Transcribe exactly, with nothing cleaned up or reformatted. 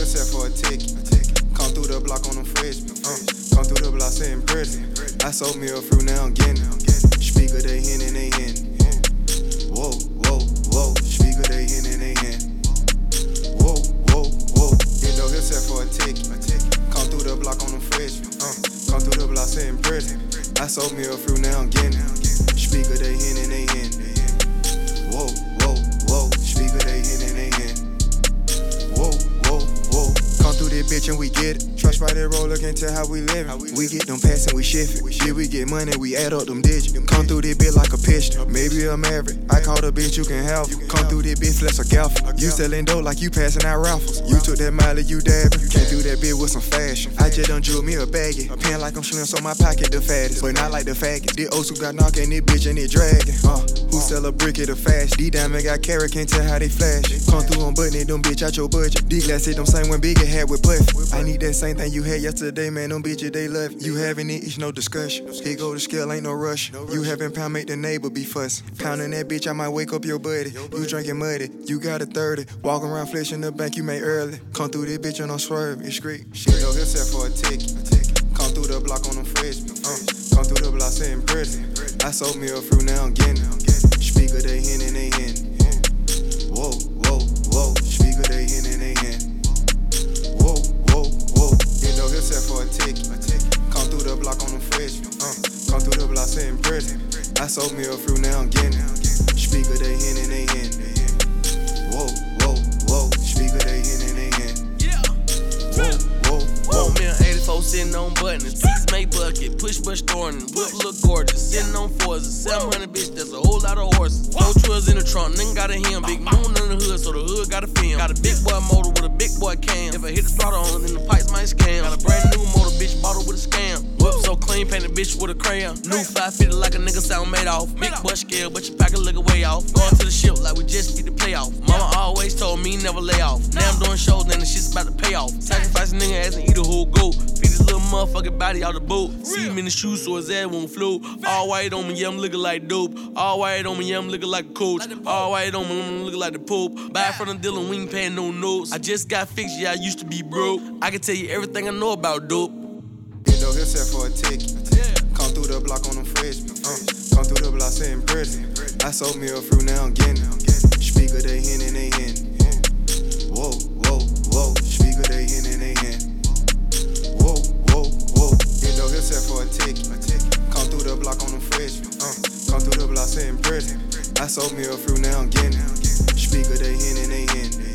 set for a ticket. Come through the block on them freshmen. Uh, come through the block saying prison. I sold me a fruit, now I'm getting it. Speaker, they hen and they hen. Whoa, whoa, whoa. Speaker, they hen and they hen. Whoa, whoa, whoa. You know he'll set for a ticket. Come through the block on them freshmen. Uh, come through the block saying prison. I sold me a fruit, now I'm getting it. Speaker, they hen and they hen. Whoa, whoa, whoa. Speaker, they hen and they hen. Whoa, whoa, whoa. Come through this bitch and we get it. Trust by that roller, can tell how we living. We get them pass and we shift it. Yeah, we get money, we add up them digits. Come through this bitch like a pistol. Maybe a maverick. I call the bitch, you can have. Come through this bitch, flex a gaffle. You selling dope like you passing out raffles. You took that mile, you dabbing. Came through that bitch with some fashion. I just done drew me a baggie. Pen like I'm slim, so my pocket the fattest. But not like the faggot. This Osu got knocking this bitch and it dragging. Uh, who sell a brick at a fast? These diamond got carrot, can't tell how they flash. Come through on button it, them bitch out your budget. These glass hit them same one bigger had with puff. I need that same thing you had yesterday, man. Them bitches, they love it. You having it, it's no discussion. Here go the scale, ain't no rush. You having pound, make the neighbor be fuss. Pounding that bitch, I might wake up your buddy. You drinking muddy, you got a thirty. Walking around flesh in the bank, you made early. Come through this bitch and I'm swerve, it's great. Shit, yo, he'll set for a ticket. Come through the block on them freshmen. Uh, come through the block saying prison. I sold me a fruit, now I'm getting it. Speaker, they hen and they hen. Whoa, whoa, whoa. Speaker, they hen and they hen. Whoa, whoa, whoa. You know he'll set for a ticket. Come through the block on them freshmen. Uh, come through the block saying prison. I sold me a fruit, now I'm getting it. Speaker, they hen and they hen. Whoa, whoa, whoa. Speaker, they hen and they hen. Whoa, whoa, whoa. Man, eighty-four sitting on buttons. Six May bucket, push bush thorning. Whip look gorgeous, sitting on fours. seven hundred bitch, that's a whole lot of horses. Four trails in the trunk, nigga got a hem. Big moon in the hood, so the hood got a film. Got a big boy motor with a big boy cam. If I hit the throttle on, then the pipes might scam. Got a brand new motor, bitch, bottle with a scam. Whip so clean, painted bitch with a crayon. New five fifty like a nigga sound made off. Big boy scale, but your pocket look way off. Going to the ship like we just beat the playoff. Mama always told me never lay off. Now I'm doing shows, and the shit's about to pay off. Sacrifice a nigga ass and eat a whole goat. Feed his little motherfucking body out the boat. See him in the shoes so his ass won't float. All white on me, yeah, I'm looking like dope. All white on me, yeah, I'm looking like a coach. All white on me, I'm looking like the Pope. Buy from the dealer, we ain't paying no notes. I just got fixed, yeah, I used to be broke. I can tell you everything I know about dope. You know he'll set for a ticket. Come through the block on them freshmen. Uh, come through the block saying prison. I sold me a fruit, now I'm getting it. Speaker, they hen and they hen. Whoa, whoa, whoa. Speaker, they hen and they hen. Whoa, whoa, whoa. You know he'll set for a ticket. Come through the block on them freshmen. Uh, come through the block saying prison. I sold me a fruit, now I'm getting it. Speaker, they hen and they hen.